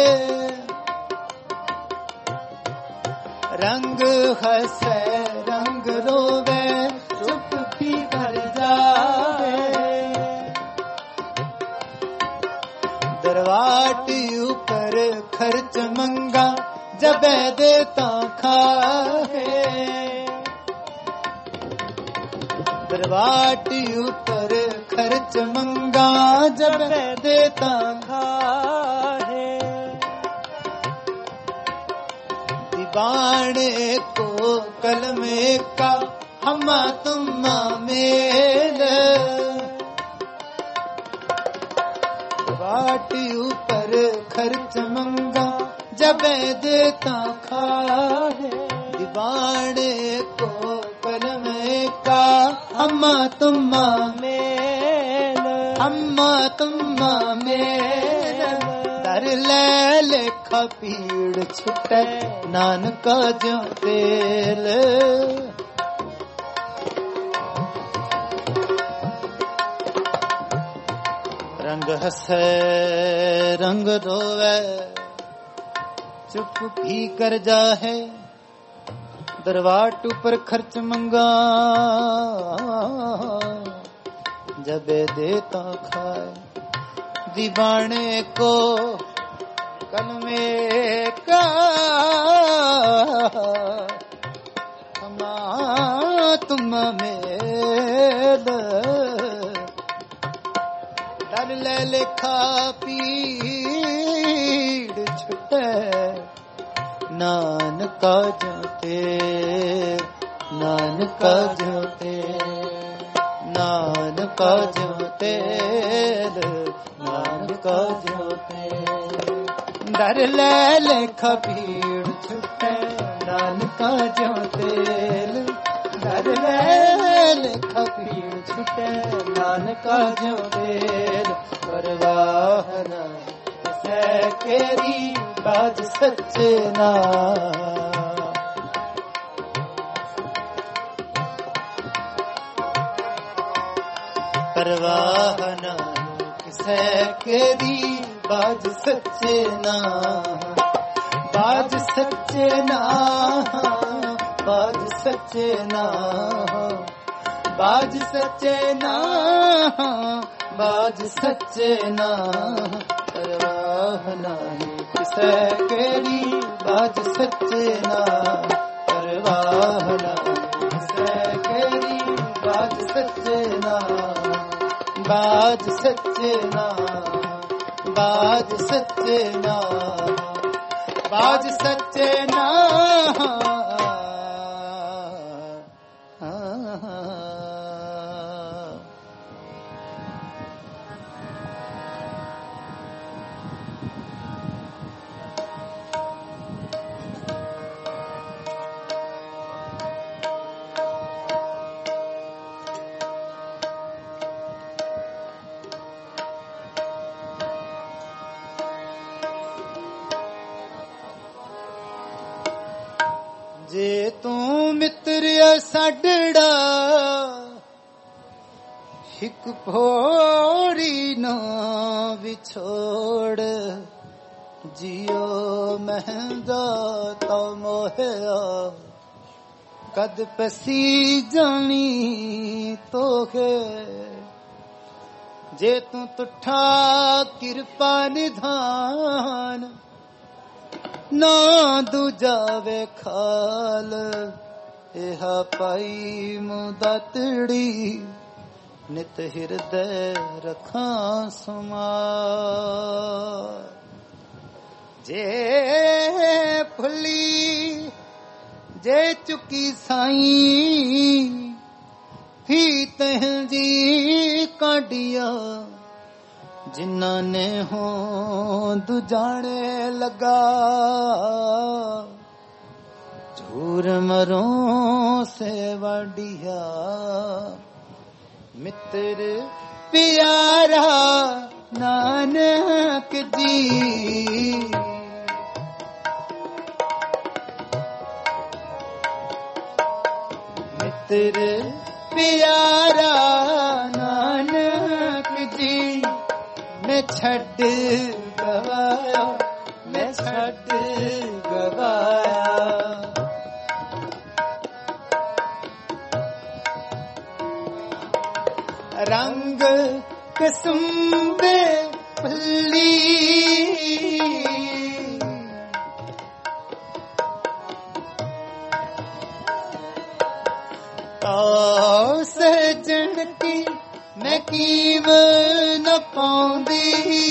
रंग हंसे रंग रोवे चुप भी कर जाए दरवाटी ऊपर खर्च मंगा जब देता खाए दरवाटी ऊपर खर्च मंगा जब देता खाए दीवाने को कलमे का हमा तुम्मा मेल दरवाटी ऊपर खर्च मंगा जब देता खाए दीवाने को कलमे का अम्मा तुम्मा मेल अम्मा तुम्मा मेल दर ले लेखा पीड़ छुटे नानका जो तेल रंग हसे रंग रोवे चुप भी कर जाहे दरवाट ऊपर खर्च मंगा जब देता खाए दीवाने को कलमे का हमा तुम मेल डर ले लेखा पीड़ छुटे नानका जोते नानका जोते नानका जोते नानका जोते डर ले लेखा पीड़ छुटे नानका जोते डर ले लेखा पीड़ छुटे नानका जोते परवाह ना किसे केरी बाज सच्चे ना परवाह ना किसे केरी बाज सच्चे ना बाज सच्चे ना बाज सच्चे ना बाज सच्चे ना बाज सच्चे ना परवाह नहीं किसे केरी बाज सच्चे ना परवाह नहीं किसे केरी बाज सच्चे ना बाज सच्चे ना बाज सच्चे ना बाज सच्चे ना जे तू मित्र साडड़ा हिक भोरी ना विछोड़ जियो महंगा तो मोहया कद पसी जानी तो है जे तू तुठा कृपा निधान ना दूजावे खाल एहा पाई मुदतड़ी नित हृदय रखा सुमार जे फुली जे चुकी साईं ही तह जी काटिया जिन्ना ने हो दुजाने लगा झूर मरों से वाडिया मित्र प्यारा नानक जी मित्र प्यारा नानक जी मैं छड़ गवाया मैं छड़ गवाया रंग कसम दे पल्ली आओ सजन की मैं कीव न पाउंदी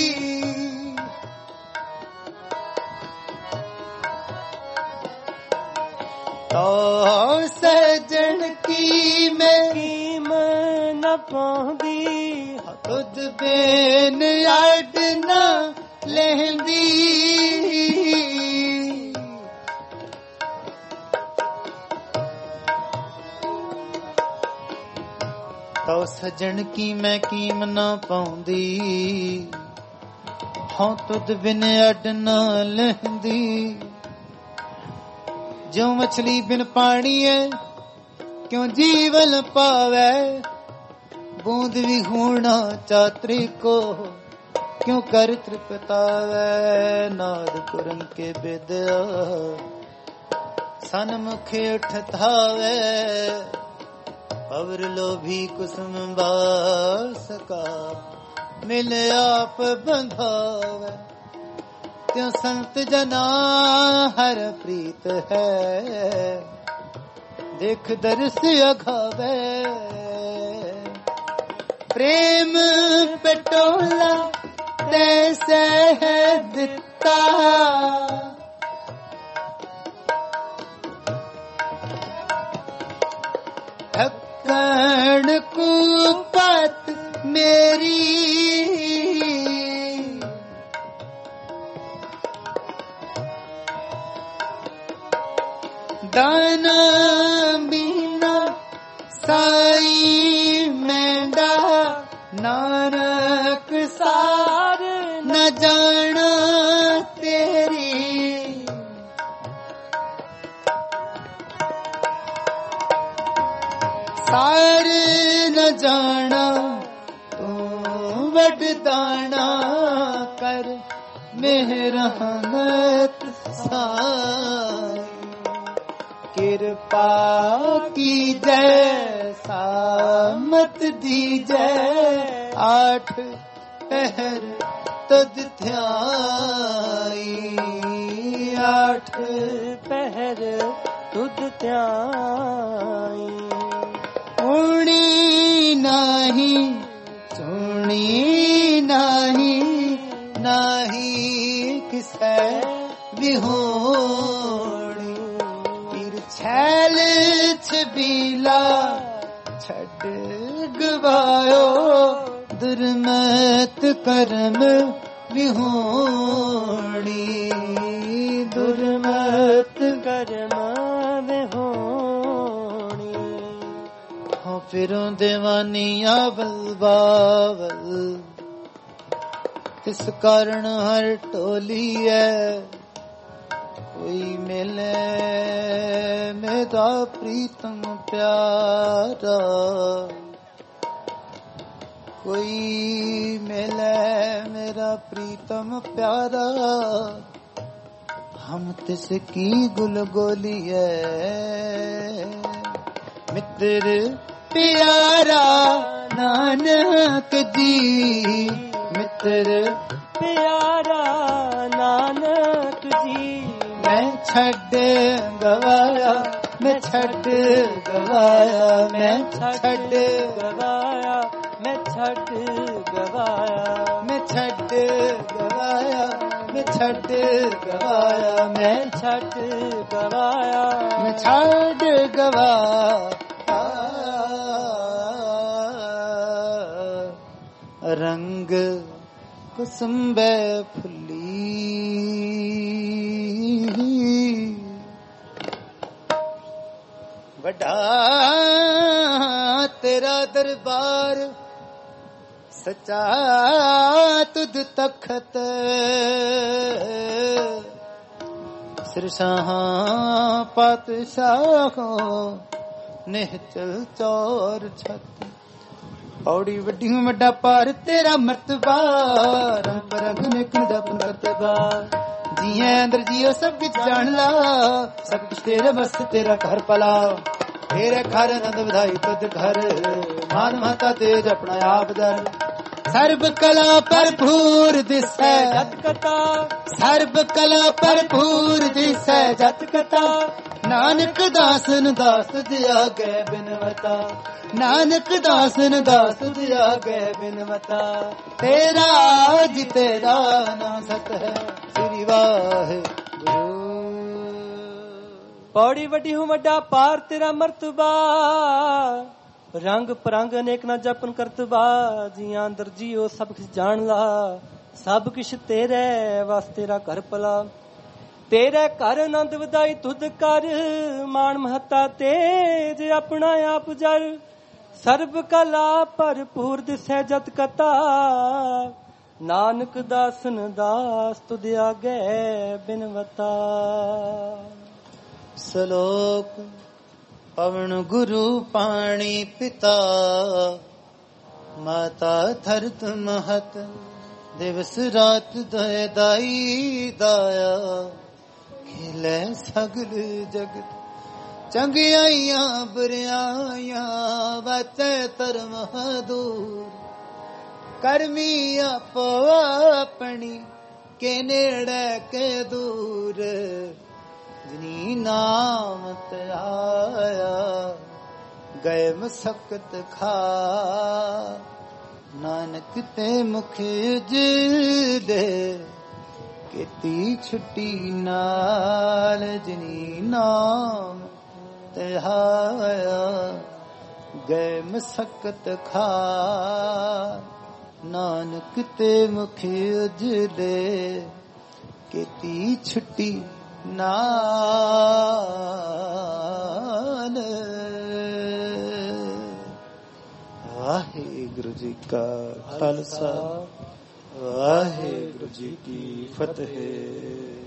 आओ सजन की मैं कीव न पाउंदी तुझ बेन अड न लहंदी तो सजन की मैं कीम न पाउंदी हाँ तुझ बिन अड न लहंदी जो मछली बिन पानी है क्यों जीवन पावे बूंद भी होना चात्री को क्यों कर तृपतावे नाद कुरन के विद्या सन्मुखे उठतावे पवर लोभी कुसुम बासका मिल आप बंधावे त्यों संत जना हर प्रीत है देख दर्श अघावे प्रेम पटोला तैसे है दिता ढक्कन कुपत मेरी दाना बिना साई मेंढा नानक सार न जाना तेरी सार न जाना तू वडदाना कर मेहरहमत साई कृपा की जय सामत दी जय आठ पहर तुझ ध्याई आठ पहर तुझ ध्याई उड़ी नहीं सुनी नहीं नहीं किसे विहोणी छैल छबीला छड़ गवायो दुर्मत करम विहोणी दुर्मत करम विहोणी हो फिरों देवानिया बलबावल इस कारण हर टोली है कोई मिले मेरा प्रीतम प्यारा कोई मिले मेरा प्रीतम प्यारा हम तिसकी गुलगोली है मित्र प्यारा नानक जी मित्र प्यारा नानक जी मैं छड़ गवाया मैं छड़ गवाया मैं छड़ गवाया मैं छड़ गवाया मैं छड़ गवाया ਮੈਂ ਛੱਡ ਗਵਾਇਆ, ਮੈਂ ਛੱਡ ਗਵਾਇਆ, ਮੈਂ ਛੱਡ ਗਵਾਇਆ। ਰੰਗ ਕੁਸੁੰਬੇ ਫੁੱਲੀ, ਵੱਡਾ ਤੇਰਾ ਦਰਬਾਰ, ਸੱਚਾ ਤੁਧ ਤਖਤ, ਸਿਰਸ਼ਾਹਾਂ ਪਾਤਸ਼ਾਹਾਂ ਨਿਹਚਲ ਚੌਰ ਛਤ। ਔੜੀ ਵੱਡੀ ਵੱਡਾ ਪਾਰ ਤੇਰਾ ਮਰਤਬਾ, ਰੰਗ ਰੰਗ ਨਿਕਲ ਜਪਨ ਕਰਤਬਾ। ਜੀਏ ਅੰਦਰ ਜੀਓ ਸਭ ਕੁਝ ਜਾਣ ਲਾ, ਸਭ ਕੁਝ ਤੇਰੇ ਮਸਤ ਤੇਰਾ ਘਰ ਪਲਾ। ਤੇਰੇ ਘਰ ਆਨੰਦ ਵਧਾਈ ਤੁਧ ਘਰ, ਮਾਨ ਮਾਤਾ ਤੇਜ ਆਪਣਾ ਆਪ ਦਰ। ਸਰਬ ਕਲਾ ਭਰਪੂਰ ਦਿਸੈ ਜਤ ਕਥਾ, ਸਰਬ ਕਲਾ ਭਰਪੂਰ ਦਿਸੈ ਜਤ ਕਥਾ। ਨਾਨਕ ਦਾਸਨ ਦਾਸ ਤੁਝ ਆਗੇ ਬਿਨਵਤਾ, ਨਾਨਕ ਦਾਸਨ ਦਾਸ ਤੁਝ ਆਗੇ ਬਿਨਵਤਾ। ਤੇਰਾ ਜੀ ਤੇਰਾ ਨਾਮ ਸਤ ਹੈ, ਸ੍ਰੀ ਵਾਹਿਗੁਰੂ। ਪੌੜੀ ਵੱਡੀ ਹੂੰ ਵੱਡਾ ਪਾਰ ਤੇਰਾ ਮਰਤਬਾ, ਰੰਗ ਪਰੰਗ ਅਨੇਕ ਨਾ ਜਪਨ ਕਰਤਬਾ। ਜੀਆਂ ਅੰਦਰ ਜੀਓ ਸਭ ਕੁਛ ਜਾਣ ਲਾ, ਸਭ ਕੁਛ ਤੇਰੇ ਵਾਸ ਤੇਰਾ ਘਰ ਪਲਾ। ਤੇਰੇ ਘਰ ਆਨੰਦ ਵਧਾਈ ਤੁਧ ਕਰ, ਮਾਣ ਮਹੱਤਾ ਤੇਜ ਆਪਣਾ ਆਪ ਜਰ। ਸਰਬ ਕਲਾ ਭਰਪੂਰ ਦਿਸੈ ਜਤ ਕਥਾ, ਨਾਨਕ ਦਾਸਨ ਦਾਸ ਤੁਧ ਆਗੇ ਬਿਨਵਤਾ। ਸ਼ਲੋਕ ਪਵਨ ਗੁਰੂ ਪਾਣੀ ਪਿਤਾ, ਮਾਤਾ ਧਰਤ ਮਹਤ, ਦਿਵਸ ਰਾਤ ਦਇ ਦਾਈ ਦਾਇਆ। ਖੇਲੇ ਸਗਲ ਜਗਤ, ਚੰਗਿਆਈਆਂ ਬੁਰਿਆਈਆਂ, ਬਚੈ ਧਰਮ ਦੂਰ। ਕਰਮੀ ਆਪੋ ਆਪਣੀ, ਕੇ ਨੇੜੇ ਕੇ ਦੂਰ। ਜਿਨੀ ਨਾਮ ਧਿਆਇਆ, ਗਏ ਮਸਕਤ ਖਾ। ਨਾਨਕ ਤੇ ਮੁਖ ਉਜਲੇ, ਕੀਤੀ ਛੁੱਟੀ ਨਾਲ। ਜਿਨੀ ਨਾਮ ਧਿਆਇਆ, ਗਏ ਮਸਕਤ ਖਾ। ਨਾਨਕ ਤੇ ਮੁਖ ਉਜਲੇ, ਕੀਤੀ ਛੁੱਟੀ ਨਾਲ। ਵਾਹਿਗੁਰੂ ਜੀ ਕਾ ਖਾਲਸਾ, ਵਾਹਿਗੁਰੂ ਜੀ ਕੀ ਫਤਿਹ।